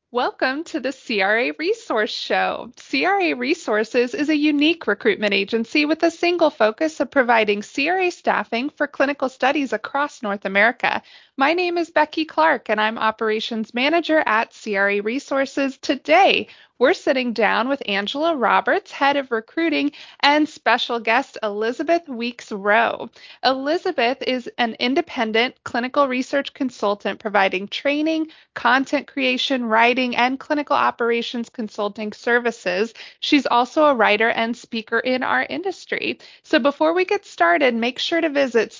Welcome to the CRA Resource Show. CRA Resources is a unique recruitment agency with a single focus of providing CRA staffing for clinical studies across North America. My name is Becky Clark, and I'm Operations Manager at CRA Resources. Today, we're sitting down with Angela Roberts, Head of Recruiting, and special guest Elizabeth Weeks Rowe. Elizabeth is an independent clinical research consultant providing training, content creation, writing, and clinical operations consulting services. She's also a writer and speaker in our industry. So before we get started, make sure to visit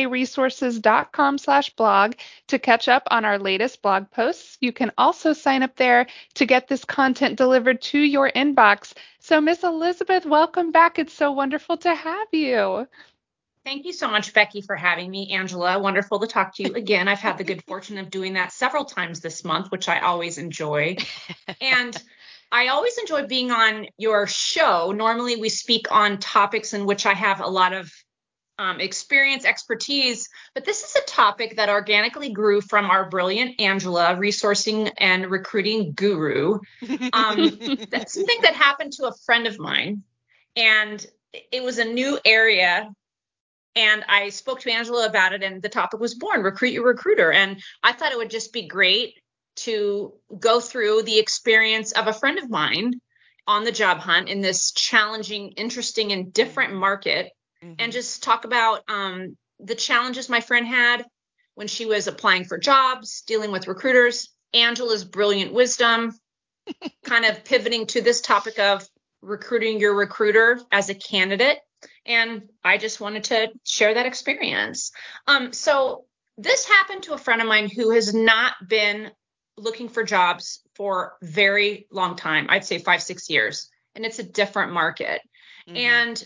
craresources.com/blog to catch up on our latest blog posts. You can also sign up there to get this content delivered to your inbox. So Miss Elizabeth, welcome back. It's so wonderful to have you. Thank you so much, Becky, for having me. Angela, wonderful to talk to you again. I've had the good fortune of doing that several times this month, which I always enjoy. And I always enjoy being on your show. Normally, we speak on topics in which I have a lot of experience, expertise, but this is a topic that organically grew from our brilliant Angela, resourcing and recruiting guru. That's something that happened to a friend of mine, and it was a new area. And I spoke to Angela about it, and the topic was born, Recruit Your Recruiter. And I thought it would just be great to go through the experience of a friend of mine on the job hunt in this challenging, interesting, and different market, and just talk about the challenges my friend had when she was applying for jobs, dealing with recruiters, Angela's brilliant wisdom, kind of pivoting to this topic of recruiting your recruiter as a candidate. And I just wanted to share that experience. So this happened to a friend of mine who has not been looking for jobs for a very long time. I'd say 5-6 years, and it's a different market. And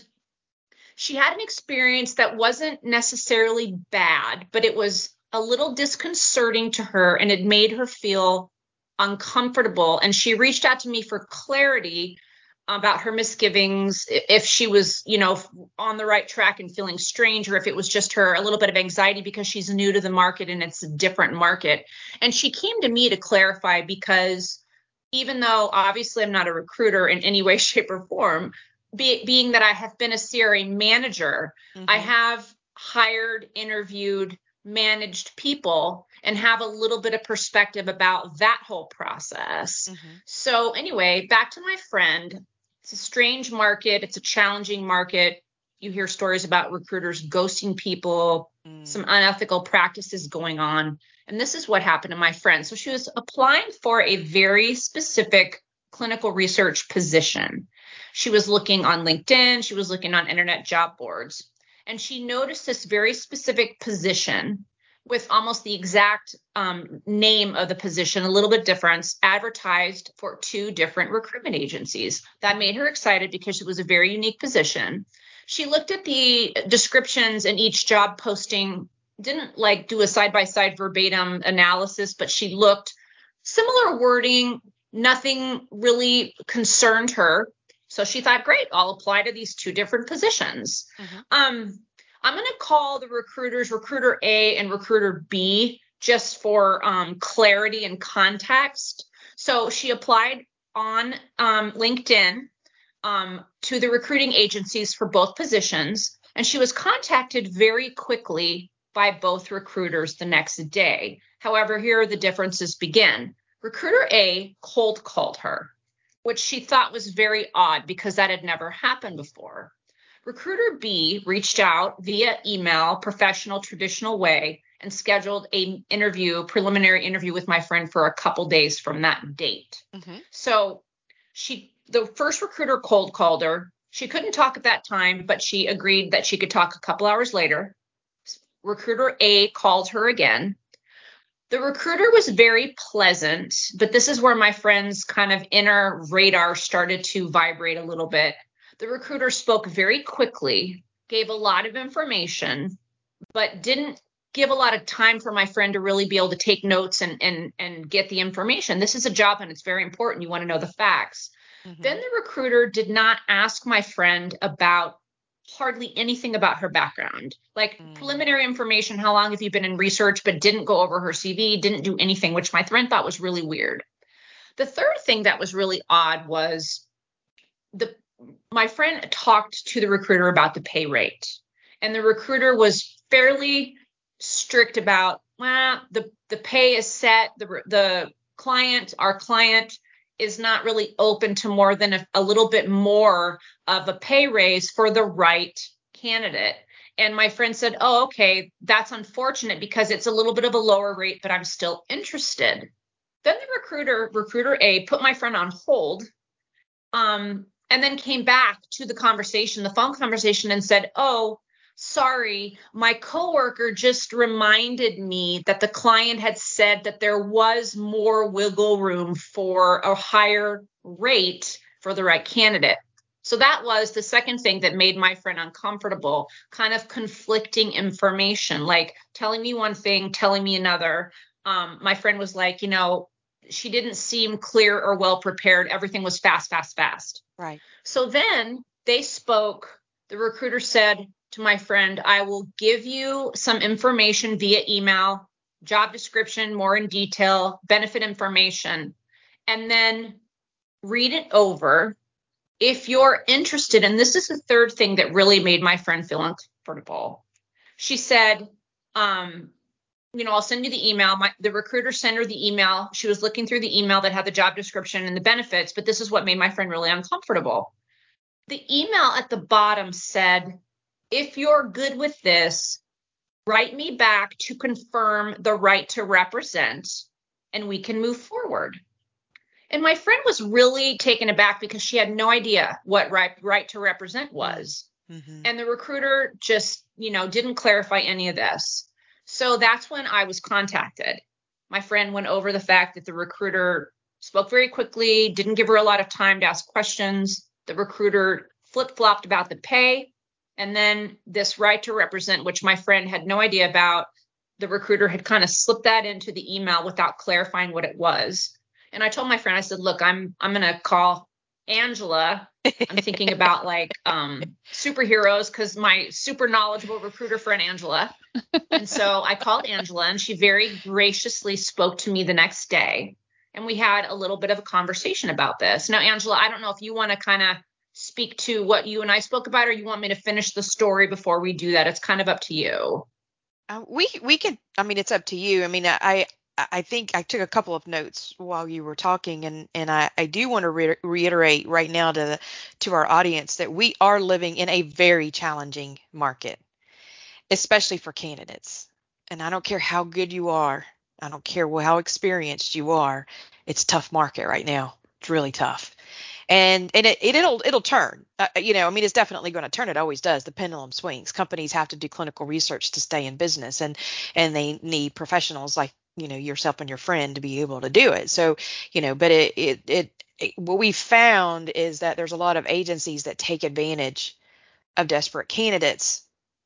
she had an experience that wasn't necessarily bad, but it was a little disconcerting to her, and it made her feel uncomfortable. And she reached out to me for clarity about her misgivings, if she was, on the right track and feeling strange, or if it was just her a little bit of anxiety because she's new to the market and it's a different market. And she came to me to clarify, because even though obviously I'm not a recruiter in any way, shape, or form, being that I have been a CRA manager, I have hired, interviewed, managed people, and have a little bit of perspective about that whole process. So anyway, back to my friend. It's a strange market. It's a challenging market. You hear stories about recruiters ghosting people, some unethical practices going on. And this is what happened to my friend. So she was applying for a very specific clinical research position. She was looking on LinkedIn. She was looking on internet job boards. And she noticed this very specific position with almost the exact name of the position, a little bit different, advertised for 2 different recruitment agencies. That made her excited because it was a very unique position. She looked at the descriptions in each job posting, didn't do a side-by-side verbatim analysis, but she looked similar wording, nothing really concerned her. So she thought, great, I'll apply to these 2 different positions. I'm going to call the recruiters Recruiter A and Recruiter B just for clarity and context. So she applied on LinkedIn to the recruiting agencies for both positions, and she was contacted very quickly by both recruiters the next day. However, here are the differences begin. Recruiter A cold called her, which she thought was very odd because that had never happened before. Recruiter B reached out via email, professional, traditional way, and scheduled a preliminary interview with my friend for a couple days from that date. So the first recruiter cold called her. She couldn't talk at that time, but she agreed that she could talk a couple hours later. Recruiter A called her again. The recruiter was very pleasant, but this is where my friend's kind of inner radar started to vibrate a little bit. The recruiter spoke very quickly, gave a lot of information, but didn't give a lot of time for my friend to really be able to take notes and get the information. This is a job and it's very important. You want to know the facts. Then the recruiter did not ask my friend about hardly anything about her background, preliminary information. How long have you been in research, but didn't go over her CV, didn't do anything, which my friend thought was really weird. The third thing that was really odd was my friend talked to the recruiter about the pay rate, and the recruiter was fairly strict about, well, the pay is set. Our client is not really open to more than a little bit more of a pay raise for the right candidate. And my friend said, oh, okay, that's unfortunate because it's a little bit of a lower rate, but I'm still interested. Then the recruiter A, put my friend on hold, and then came back to the phone conversation, and said, oh, sorry, my coworker just reminded me that the client had said that there was more wiggle room for a higher rate for the right candidate. So that was the second thing that made my friend uncomfortable, kind of conflicting information, like telling me one thing, telling me another. My friend was like, she didn't seem clear or well prepared. Everything was fast, fast, fast. Right. So then they spoke. The recruiter said to my friend, I will give you some information via email, job description, more in detail, benefit information, and then read it over. If you're interested, and this is the third thing that really made my friend feel uncomfortable. She said, I'll send you the email. The recruiter sent her the email. She was looking through the email that had the job description and the benefits, but this is what made my friend really uncomfortable. The email at the bottom said, if you're good with this, write me back to confirm the right to represent, and we can move forward. And my friend was really taken aback because she had no idea what right to represent was. Mm-hmm. And the recruiter just, didn't clarify any of this. So that's when I was contacted. My friend went over the fact that the recruiter spoke very quickly, didn't give her a lot of time to ask questions. The recruiter flip-flopped about the pay. And then this right to represent, which my friend had no idea about, the recruiter had kind of slipped that into the email without clarifying what it was. And I told my friend, I said, look, I'm going to call Angela. I'm thinking about superheroes, because my super knowledgeable recruiter friend, Angela. And so I called Angela, and she very graciously spoke to me the next day. And we had a little bit of a conversation about this. Now, Angela, I don't know if you want to kind of speak to what you and I spoke about, or you want me to finish the story before we do that. It's kind of up to you. We can, it's up to you. I think I took a couple of notes while you were talking, and I do want to reiterate right now to our audience that we are living in a very challenging market, especially for candidates. And I don't care how good you are. I don't care how experienced you are. It's a tough market right now. It's really tough. And it'll turn, it's definitely going to turn. It always does. The pendulum swings. Companies have to do clinical research to stay in business, and they need professionals like, yourself and your friend to be able to do it. So, but what we found is that there's a lot of agencies that take advantage of desperate candidates.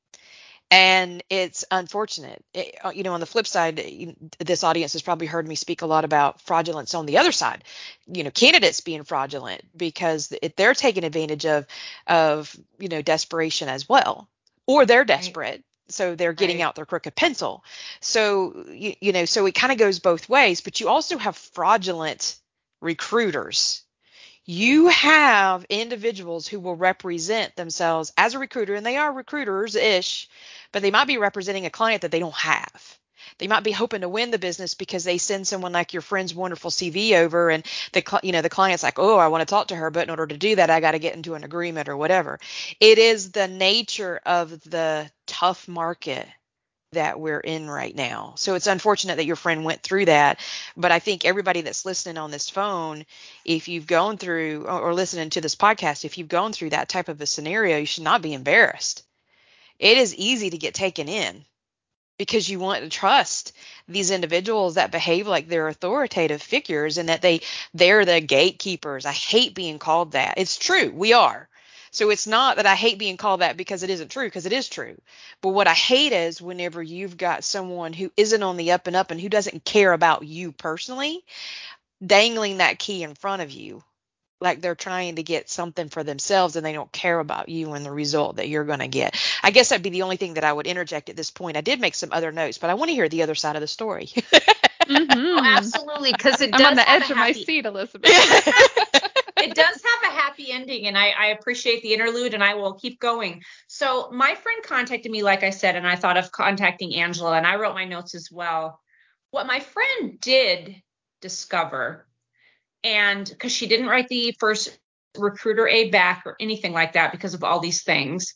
And it's unfortunate. On the flip side, this audience has probably heard me speak a lot about fraudulence on the other side, candidates being fraudulent because they're taking advantage of desperation as well, or they're desperate. Right. So they're getting out their crooked pencil. So, so it kind of goes both ways, but you also have fraudulent recruiters. You have individuals who will represent themselves as a recruiter, and they are recruiters-ish, but they might be representing a client that they don't have. They might be hoping to win the business because they send someone like your friend's wonderful CV over, and the client's like, oh, I want to talk to her, but in order to do that, I got to get into an agreement or whatever. It is the nature of the tough market that we're in right now. So it's unfortunate that your friend went through that, but I think everybody that's listening on this phone, if you've gone through or listening to this podcast, if you've gone through that type of a scenario, you should not be embarrassed. It is easy to get taken in because you want to trust these individuals that behave like they're authoritative figures and that they're the gatekeepers. I hate being called that. It's true. We are. So it's not that I hate being called that because it isn't true, because it is true. But what I hate is whenever you've got someone who isn't on the up and up and who doesn't care about you personally, dangling that key in front of you like they're trying to get something for themselves and they don't care about you and the result that you're going to get. I guess that'd be the only thing that I would interject at this point. I did make some other notes, but I want to hear the other side of the story. Oh, Mm-hmm. absolutely, because it I'm on does the have edge a of my happy. seat, Elizabeth. It does have a happy ending, and I appreciate the interlude, and I will keep going. So my friend contacted me, like I said, and I thought of contacting Angela, and I wrote my notes as well. What my friend did discover, and because she didn't write the first recruiter A back or anything like that because of all these things,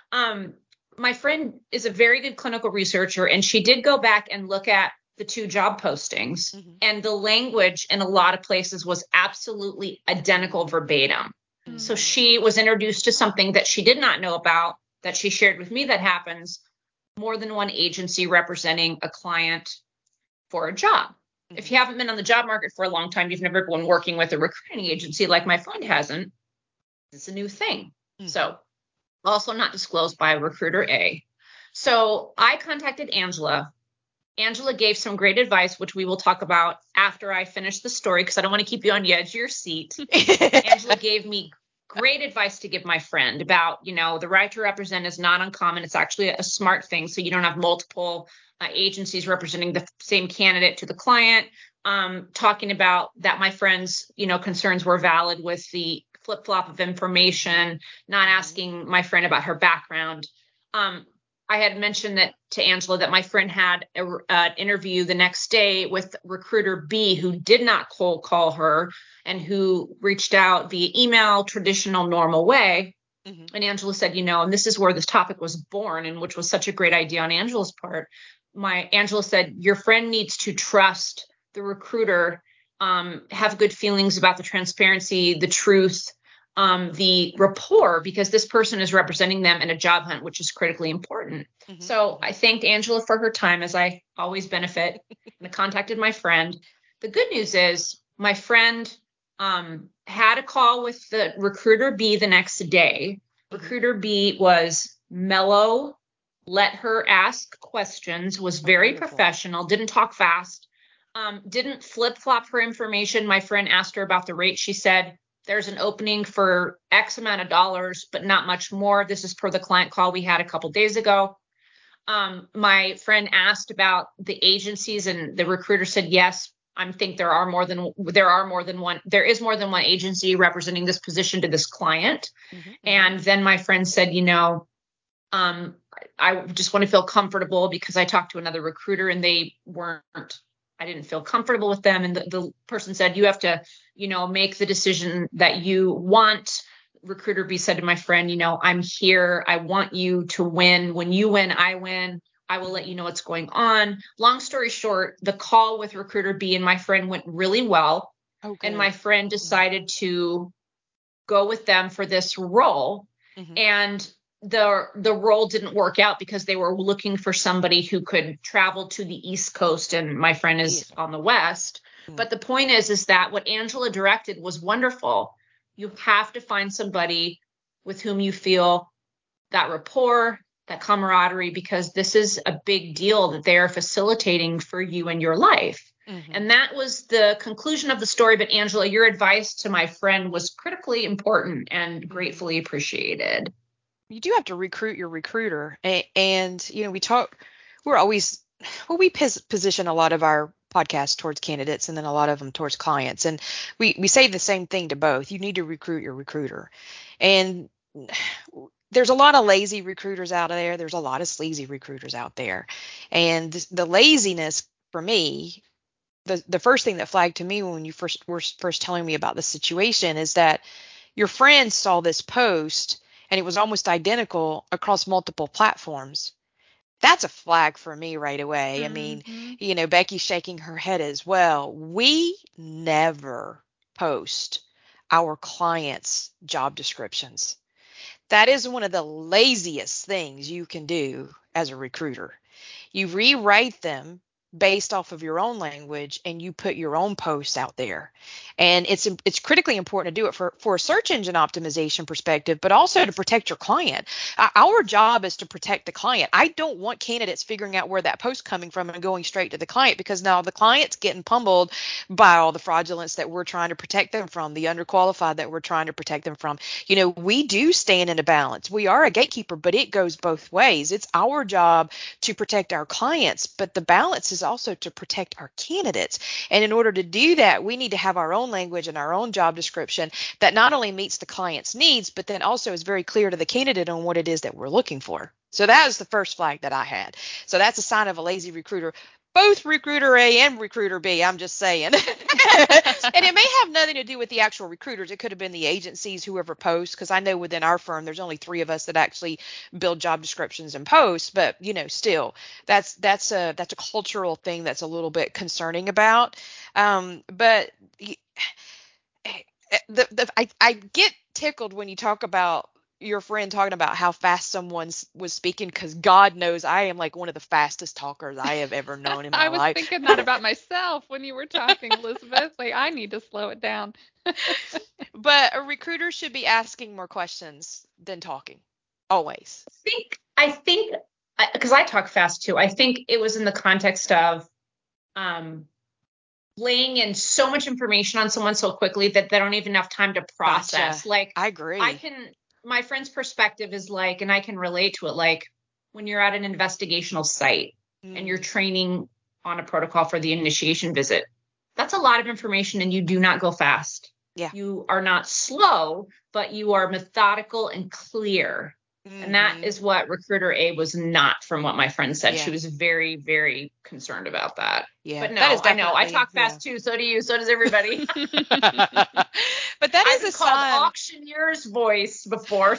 my friend is a very good clinical researcher, and she did go back and look at the two job postings, Mhm. and the language in a lot of places was absolutely identical verbatim. Mhm. So she was introduced to something that she did not know about, that she shared with me, that happens more than one agency representing a client for a job. If you haven't been on the job market for a long time, you've never been working with a recruiting agency like my friend hasn't, it's a new thing. Mhm. So also not disclosed by recruiter A. So I contacted Angela. Angela gave some great advice, which we will talk about after I finish the story, because I don't want to keep you on the edge of your seat. Angela gave me great advice to give my friend about, the right to represent is not uncommon. It's actually a smart thing. So you don't have multiple agencies representing the same candidate to the client. Talking about that my friend's, concerns were valid with the flip flop of information, not asking my friend about her background. I had mentioned that to Angela that my friend had an interview the next day with recruiter B, who did not cold call her and who reached out via email, traditional, normal way. Mhm. And Angela said, and this is where this topic was born, and which was such a great idea on Angela's part. Angela said, your friend needs to trust the recruiter, have good feelings about the transparency, the truth, the rapport, because this person is representing them in a job hunt, which is critically important. Mhm. So I thanked Angela for her time, as I always benefit, and I contacted my friend. The good news is my friend had a call with the recruiter B the next day. Recruiter B was mellow, let her ask questions, was very Wonderful. professional, didn't talk fast, didn't flip flop her information. My friend asked her about the rate. She said, there's an opening for X amount of dollars, but not much more. This is per the client call we had a couple days ago. My friend asked about the agencies, and the recruiter said, yes, I think there is more than one agency representing this position to this client. Mhm. And then my friend said, I just want to feel comfortable, because I talked to another recruiter and I didn't feel comfortable with them. And the person said, you have to, make the decision that you want. Recruiter B said to my friend, I'm here. I want you to win. When you win, I win. I will let you know what's going on. Long story short, the call with recruiter B and my friend went really well. Oh, And good. my friend decided to go with them for this role. Mhm. And the role didn't work out because they were looking for somebody who could travel to the East Coast, and my friend is Yeah. on the West. But the point is that what Angela directed was wonderful. You have to find somebody with whom you feel that rapport, that camaraderie, because this is a big deal that they are facilitating for you in your life. Mhm. And that was the conclusion of the story. But Angela, your advice to my friend was critically important and gratefully appreciated. You do have to recruit your recruiter, and we're always, well, we position a lot of our podcasts towards candidates and then a lot of them towards clients, and we say the same thing to both. You need to recruit your recruiter, and there's a lot of lazy recruiters out there. There's a lot of sleazy recruiters out there, and the laziness for me, the first thing that flagged to me when you were first telling me about the situation is that your friend saw this post and it was almost identical across multiple platforms. That's a flag for me right away. I mean, Becky's shaking her head as well. We never post our clients' job descriptions. That is one of the laziest things you can do as a recruiter. You rewrite them based off of your own language and you put your own posts out there. And it's critically important to do it for a search engine optimization perspective, but also to protect your client. Our job is to protect the client. I don't want candidates figuring out where that post's coming from and going straight to the client, because now the client's getting pummeled by all the fraudulence that we're trying to protect them from, the underqualified that we're trying to protect them from. We do stand in a balance. We are a gatekeeper, but it goes both ways. It's our job to protect our clients, but the balance is is also to protect our candidates. And in order to do that, we need to have our own language and our own job description that not only meets the client's needs, but then also is very clear to the candidate on what it is that we're looking for. So that was the first flag that I had. So that's a sign of a lazy recruiter. Both recruiter A and recruiter B, I'm just saying. And it may have nothing to do with the actual recruiters. It could have been the agencies, whoever posts, because I know within our firm, there's only 3 of us that actually build job descriptions and post. But, still, that's a cultural thing that's a little bit concerning about. But I get tickled when you talk about your friend talking about how fast someone was speaking, because God knows I am like one of the fastest talkers I have ever known in my life. I was thinking that about myself when you were talking, Elizabeth. Like, I need to slow it down. But a recruiter should be asking more questions than talking, always. I think, because I talk fast too, I think it was in the context of laying in so much information on someone so quickly that they don't even have time to process. Gotcha. Like, I agree. My friend's perspective is like, and I can relate to it, like when you're at an investigational site and you're training on a protocol for the initiation visit, that's a lot of information and you do not go fast. Yeah. You are not slow, but you are methodical and clear. And that is what recruiter A was not, from what my friend said. Yeah. She was very, very concerned about that. Yeah. But no, I know. I talk fast too. So do you. So does everybody. But that is a sign. I've called auctioneer's voice before.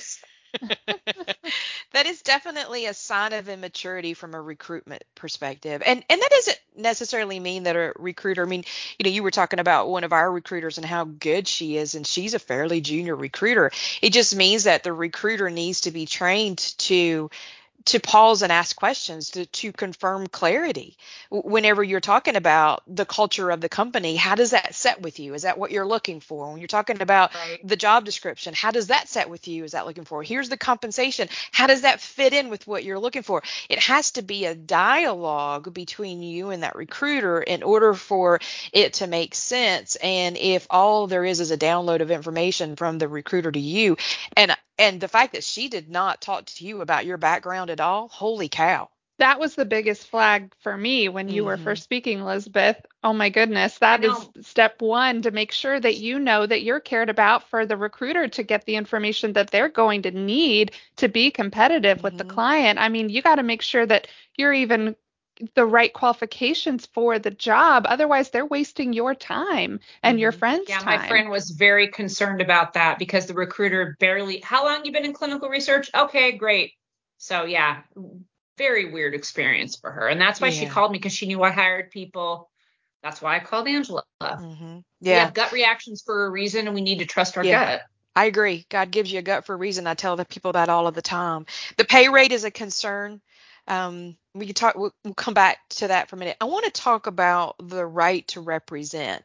That is definitely a sign of immaturity from a recruitment perspective. And that doesn't necessarily mean that a recruiter, I mean, you were talking about one of our recruiters and how good she is, and she's a fairly junior recruiter. It just means that the recruiter needs to be trained to pause and ask questions to confirm clarity. Whenever you're talking about the culture of the company, how does that set with you? Is that what you're looking for? When you're talking about the job description, how does that set with you? Is that looking for? Here's the compensation. How does that fit in with what you're looking for? It has to be a dialogue between you and that recruiter in order for it to make sense. And if all there is a download of information from the recruiter to you, and the fact that she did not talk to you about your background at all, holy cow. That was the biggest flag for me when you were first speaking, Elizabeth. Oh my goodness. That is step 1, to make sure that you know that you're cared about for the recruiter to get the information that they're going to need to be competitive with the client. I mean, you got to make sure that you're even the right qualifications for the job. Otherwise, they're wasting your time and your friend's time. Yeah, my friend was very concerned about that because the recruiter how long you been in clinical research? Okay, great. So yeah, very weird experience for her. And that's why she called me, because she knew I hired people. That's why I called Angela. We have gut reactions for a reason, and we need to trust our gut. I agree. God gives you a gut for a reason. I tell the people that all of the time. The pay rate is a concern. We can talk. We'll come back to that for a minute. I want to talk about the right to represent.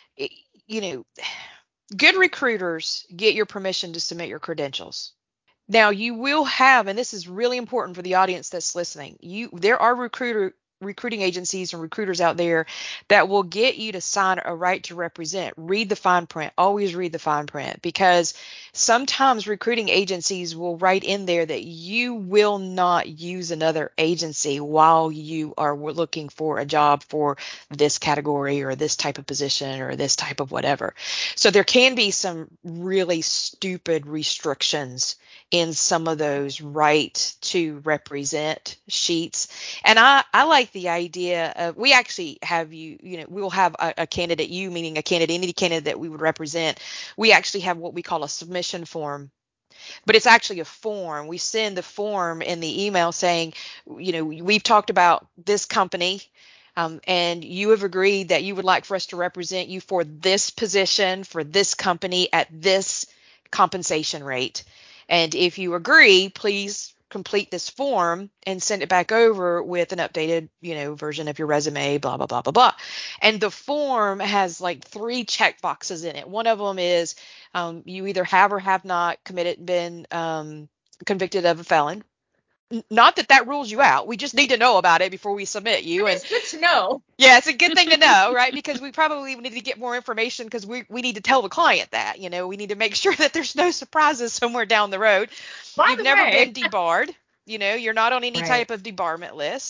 Good recruiters get your permission to submit your credentials. Now you will have, and this is really important for the audience that's listening, there are recruiting agencies and recruiters out there that will get you to sign a right to represent. Read the fine print. Always read the fine print, because sometimes recruiting agencies will write in there that you will not use another agency while you are looking for a job for this category or this type of position or this type of whatever. So there can be some really stupid restrictions in some of those right to represent sheets. And I like the idea of, we actually have we'll have a candidate, meaning a candidate, any candidate that we would represent. We actually have what we call a submission form, but it's actually a form. We send the form in the email saying, we've talked about this company, and you have agreed that you would like for us to represent you for this position, for this company at this compensation rate. And if you agree, please complete this form and send it back over with an updated, version of your resume, blah, blah, blah, blah, blah. And the form has like 3 check boxes in it. One of them is you either have or have not been convicted of a felon. Not that rules you out. We just need to know about it before we submit you. It's good to know. Yeah, it's a good thing to know, right? Because we probably need to get more information, because we need to tell the client that, we need to make sure that there's no surprises somewhere down the road. You've never been debarred. You're not on any type of debarment list.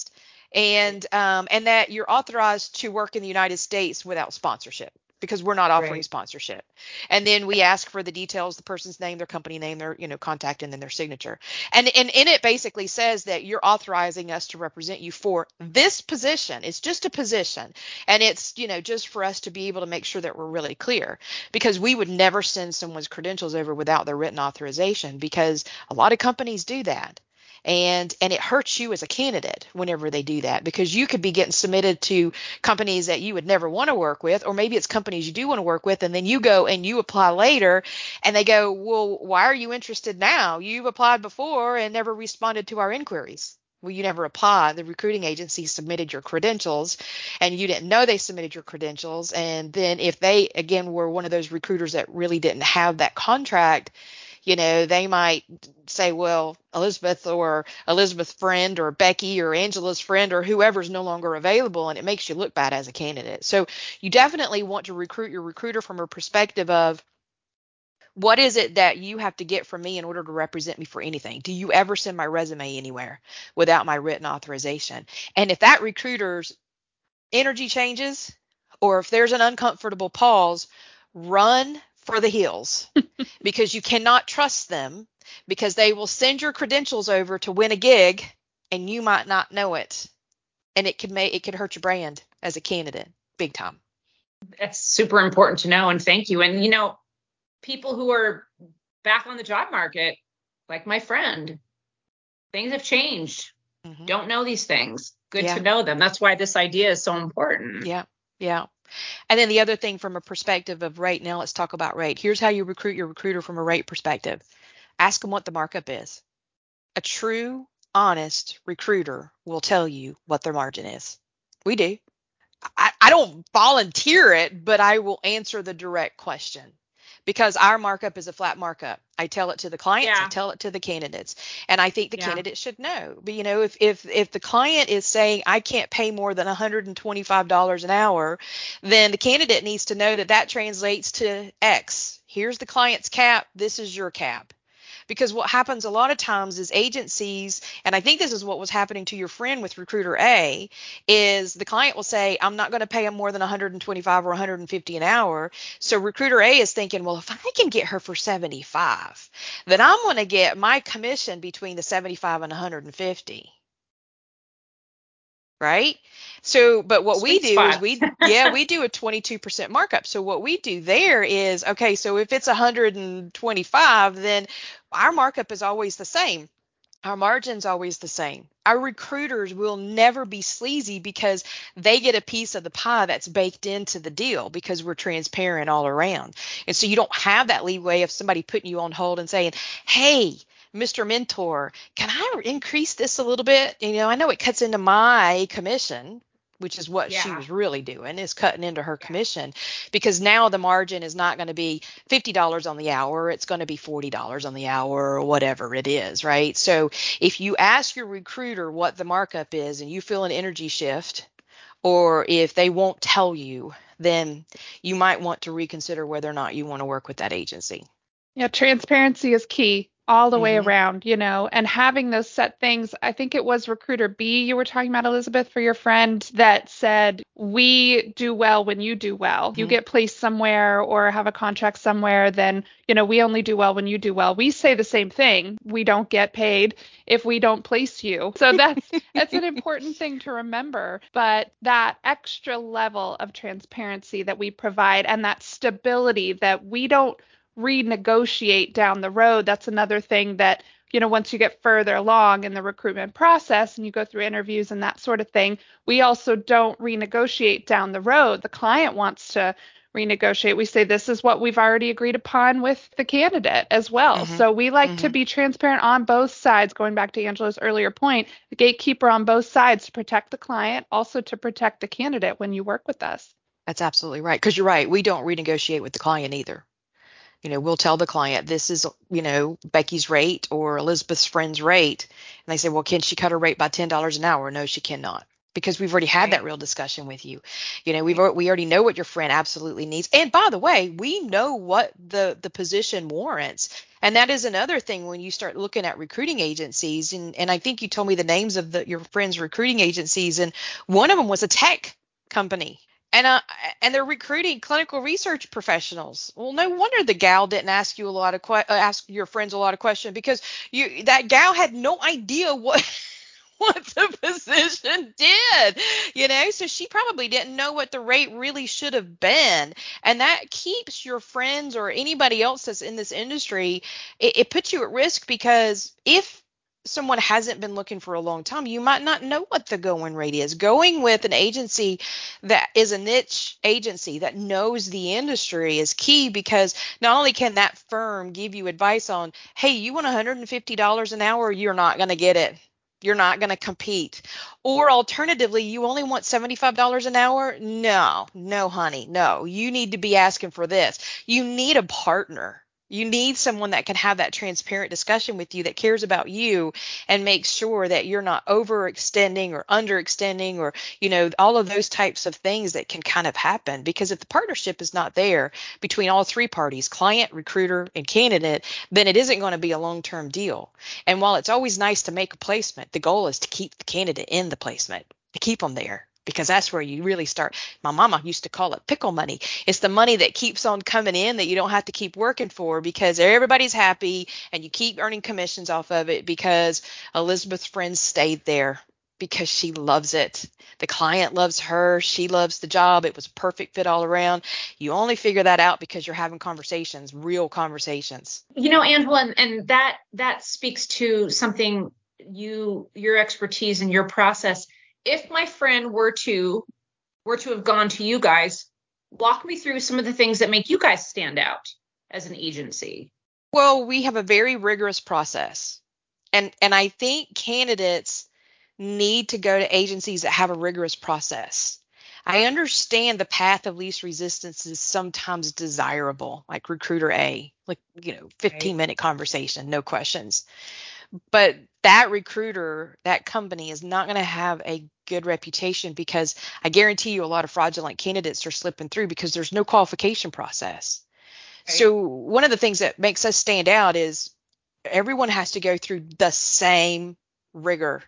and that you're authorized to work in the United States without sponsorship, because we're not offering Right. sponsorship. And then we ask for the details, the person's name, their company name, their, contact, and then their signature. And in it basically says that you're authorizing us to represent you for this position. It's just a position. And it's, just for us to be able to make sure that we're really clear, because we would never send someone's credentials over without their written authorization, because a lot of companies do that. And it hurts you as a candidate whenever they do that, because you could be getting submitted to companies that you would never want to work with, or maybe it's companies you do want to work with, and then you go and you apply later and they go, well, why are you interested now? You've applied before and never responded to our inquiries. Well, you never applied. The recruiting agency submitted your credentials and you didn't know they submitted your credentials. And then if they, again, were one of those recruiters that really didn't have that contract, they might say, well, Elizabeth's friend or Becky or Angela's friend or whoever's no longer available, and it makes you look bad as a candidate. So you definitely want to recruit your recruiter from a perspective of, what is it that you have to get from me in order to represent me for anything? Do you ever send my resume anywhere without my written authorization? And if that recruiter's energy changes, or if there's an uncomfortable pause, run for the hills, because you cannot trust them, because they will send your credentials over to win a gig and you might not know it. And it could hurt your brand as a candidate big time. That's super important to know. And thank you. And, people who are back on the job market, like my friend, things have changed. Mm-hmm. Don't know these things. Good Yeah. to know them. That's why this idea is so important. Yeah. Yeah. And then the other thing, from a perspective of rate, now let's talk about rate. Here's how you recruit your recruiter from a rate perspective. Ask them what the markup is. A true, honest recruiter will tell you what their margin is. We do. I don't volunteer it, but I will answer the direct question, because our markup is a flat markup. I tell it to the clients, I tell it to the candidates, and I think the candidates should know. But if the client is saying I can't pay more than $125 an hour, then the candidate needs to know that translates to X. Here's the client's cap, this is your cap. Because what happens a lot of times is agencies, and I think this is what was happening to your friend with Recruiter A, is the client will say, I'm not going to pay him more than 125 or 150 an hour. So Recruiter A is thinking, well, if I can get her for 75, then I'm going to get my commission between the 75 and 150. Right? So, but what we do is we do a 22% markup. So what we do there is, okay, so if it's 125, then our markup is always the same. Our margin's always the same. Our recruiters will never be sleazy, because they get a piece of the pie that's baked into the deal, because we're transparent all around. And so you don't have that leeway of somebody putting you on hold and saying, hey, Mr. Mentor, can I increase this a little bit? I know it cuts into my commission, which is what she was really doing, is cutting into her commission, because now the margin is not going to be $50 on the hour. It's going to be $40 on the hour, or whatever it is, right? So if you ask your recruiter what the markup is and you feel an energy shift, or if they won't tell you, then you might want to reconsider whether or not you want to work with that agency. Yeah, transparency is key all the way around, and having those set things. I think it was Recruiter B you were talking about, Elizabeth, for your friend, that said, we do well when you do well. You get placed somewhere or have a contract somewhere, then, we only do well when you do well. We say the same thing. We don't get paid if we don't place you. So that's an important thing to remember. But that extra level of transparency that we provide, and that stability that we don't renegotiate down the road. That's another thing that, once you get further along in the recruitment process and you go through interviews and that sort of thing, we also don't renegotiate down the road. The client wants to renegotiate. We say, this is what we've already agreed upon with the candidate as well. So we like to be transparent on both sides, going back to Angela's earlier point, the gatekeeper on both sides, to protect the client, also to protect the candidate when you work with us. That's absolutely right. Because you're right. We don't renegotiate with the client either. We'll tell the client, this is, Becky's rate or Elizabeth's friend's rate. And they say, well, can she cut her rate by $10 an hour? No, she cannot. because we've already had that real discussion with you. We already know what your friend absolutely needs. And by the way, we know what the position warrants. And that is another thing when you start looking at recruiting agencies. And I think you told me the names of your friends' recruiting agencies. And one of them was a tech company. And they're recruiting clinical research professionals. Well, no wonder the gal didn't ask you ask your friends a lot of questions, because that gal had no idea what what the position did. So she probably didn't know what the rate really should have been. And that keeps your friends or anybody else that's in this industry, it puts you at risk, because if someone hasn't been looking for a long time, you might not know what the going rate is. Going with an agency that is a niche agency that knows the industry is key, because not only can that firm give you advice on, hey, you want $150 an hour, you're not going to get it. You're not going to compete. Or alternatively, you only want $75 an hour? No, honey, no. You need to be asking for this. You need a partner. You need someone that can have that transparent discussion with you, that cares about you and makes sure that you're not overextending or underextending, or, all of those types of things that can kind of happen. Because if the partnership is not there between all three parties, client, recruiter, and candidate, then it isn't going to be a long-term deal. And while it's always nice to make a placement, the goal is to keep the candidate in the placement, to keep them there. Because that's where you really start. My mama used to call it pickle money. It's the money that keeps on coming in, that you don't have to keep working for, because everybody's happy and you keep earning commissions off of it, because Elizabeth's friends stayed there because she loves it. The client loves her. She loves the job. It was a perfect fit all around. You only figure that out because you're having conversations, real conversations. Angela, and that speaks to something, your expertise and your process. If my friend were to have gone to you guys, walk me through some of the things that make you guys stand out as an agency. Well, we have a very rigorous process. And I think candidates need to go to agencies that have a rigorous process. I understand the path of least resistance is sometimes desirable, like Recruiter A, 15-minute conversation, no questions. But that recruiter, that company is not going to have a good reputation, because I guarantee you a lot of fraudulent candidates are slipping through because there's no qualification process. Right. So one of the things that makes us stand out is everyone has to go through the same rigor.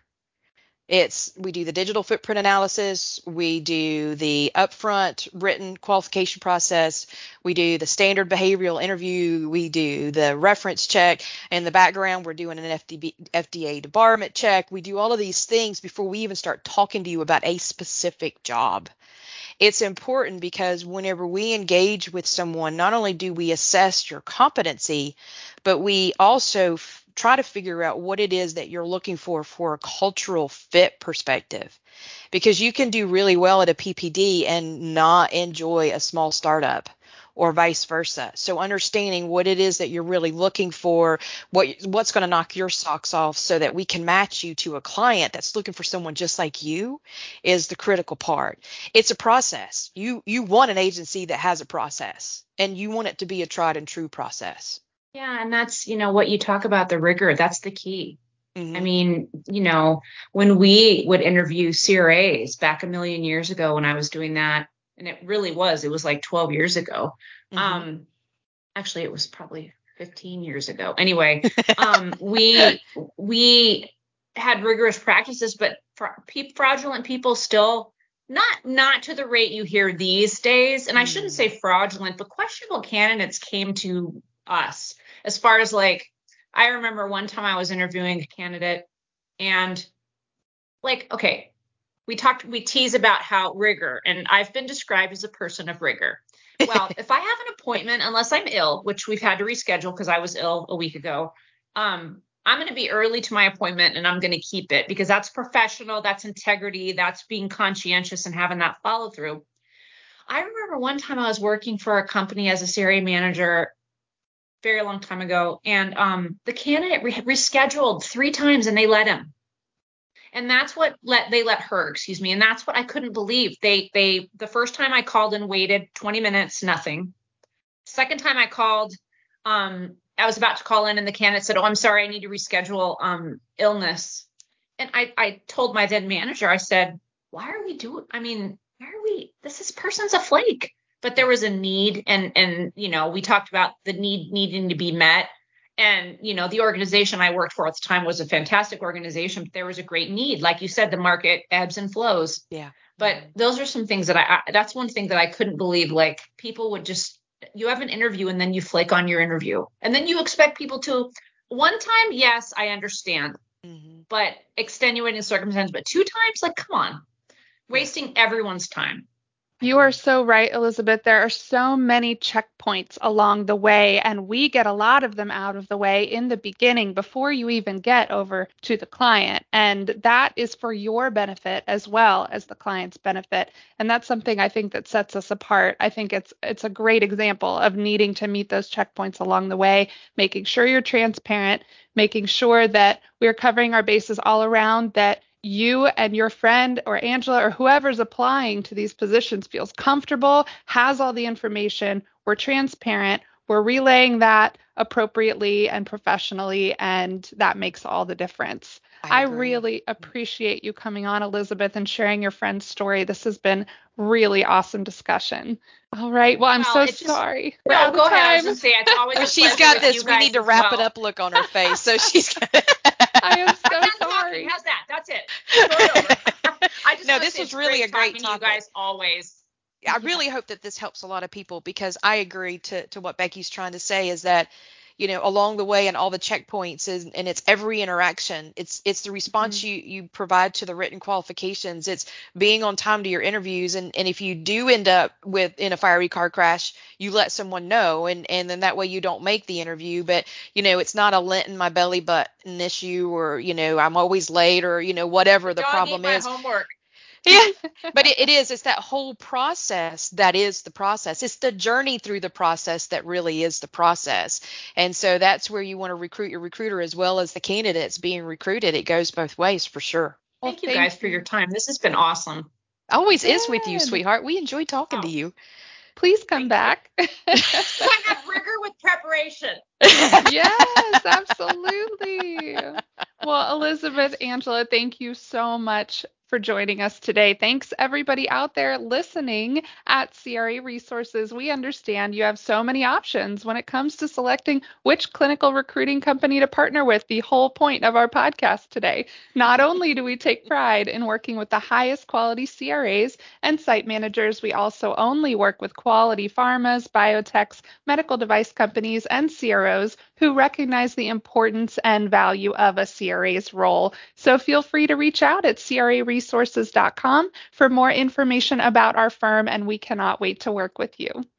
We do the digital footprint analysis, we do the upfront written qualification process, we do the standard behavioral interview, we do the reference check. In the background, we're doing an FDA debarment check. We do all of these things before we even start talking to you about a specific job. It's important because whenever we engage with someone, not only do we assess your competency, but we also try to figure out what it is that you're looking for a cultural fit perspective. Because you can do really well at a PPD and not enjoy a small startup, or vice versa. So understanding what it is that you're really looking for, what's going to knock your socks off so that we can match you to a client that's looking for someone just like you, is the critical part. It's a process. You want an agency that has a process, and you want it to be a tried and true process. Yeah, and that's, what you talk about, the rigor, that's the key. Mm-hmm. I mean, when we would interview CRAs back a million years ago, when I was doing that, and it was like 12 years ago. Mm-hmm. Actually, it was probably 15 years ago. Anyway, we had rigorous practices, but fraudulent people still not to the rate you hear these days. And I shouldn't say fraudulent, but questionable candidates came to us, as far as I remember one time I was interviewing a candidate, and okay, we tease about how rigor, and I've been described as a person of rigor. Well, if I have an appointment, unless I'm ill, which we've had to reschedule because I was ill a week ago, I'm going to be early to my appointment, and I'm going to keep it, because that's professional, that's integrity, that's being conscientious and having that follow through. I remember one time I was working for a company as a CRA manager, very long time ago, and the candidate rescheduled 3 times, and they let him. And that's what they let her, and that's what I couldn't believe. The first time I called and waited 20 minutes, nothing. Second time I called, I was about to call in, and the candidate said, "Oh, I'm sorry, I need to reschedule illness." And I told my then manager, I said, why are we doing, I mean, why are we, this person's a flake. But there was a need, and we talked about the need needing to be met. And, the organization I worked for at the time was a fantastic organization, but there was a great need. Like you said, the market ebbs and flows. Yeah. But those are some things that that's one thing that I couldn't believe. Like, people would just, you have an interview and then you flake on your interview. And then you expect people to, one time, yes, I understand, but extenuating circumstances, but two times, like, come on, wasting everyone's time. You are so right, Elizabeth. There are so many checkpoints along the way, and we get a lot of them out of the way in the beginning before you even get over to the client. And that is for your benefit as well as the client's benefit. And that's something I think that sets us apart. I think it's a great example of needing to meet those checkpoints along the way, making sure you're transparent, making sure that we're covering our bases all around, that you and your friend or Angela or whoever's applying to these positions feels comfortable, has all the information, we're transparent, we're relaying that appropriately and professionally, and that makes all the difference. I really appreciate you coming on, Elizabeth, and sharing your friend's story. This has been really awesome discussion. All right. Well, I'm so sorry. No, go ahead. I was going to say, it's always a she's got this we need to wrap it up look on her face. So she's got I am so sorry. How's that? That's it. I just this was really a great topic. You guys always. I really hope that this helps a lot of people, because I agree to what Becky's trying to say, is that, along the way and all the checkpoints and it's every interaction. It's the response you provide to the written qualifications. It's being on time to your interviews. And if you do end up in a fiery car crash, you let someone know, and then that way you don't make the interview. But, it's not a lint in my belly button issue, or, I'm always late, or, whatever the problem is. Homework. Yeah, but it's that whole process that is the process. It's the journey through the process that really is the process. And so that's where you want to recruit your recruiter as well as the candidates being recruited. It goes both ways for sure. Well, thank you guys for your time. This has been awesome. Always is with you, sweetheart. We enjoy talking to you. Please come back. I have rigor with preparation. Yes, absolutely. Well, Elizabeth, Angela, thank you so much for joining us today. Thanks, everybody out there listening at CRA Resources. We understand you have so many options when it comes to selecting which clinical recruiting company to partner with. The whole point of our podcast today. Not only do we take pride in working with the highest quality CRAs and site managers, we also only work with quality pharmas, biotechs, medical device companies, and CROs who recognize the importance and value of a CRA's role. So feel free to reach out at craresources.com for more information about our firm, and we cannot wait to work with you.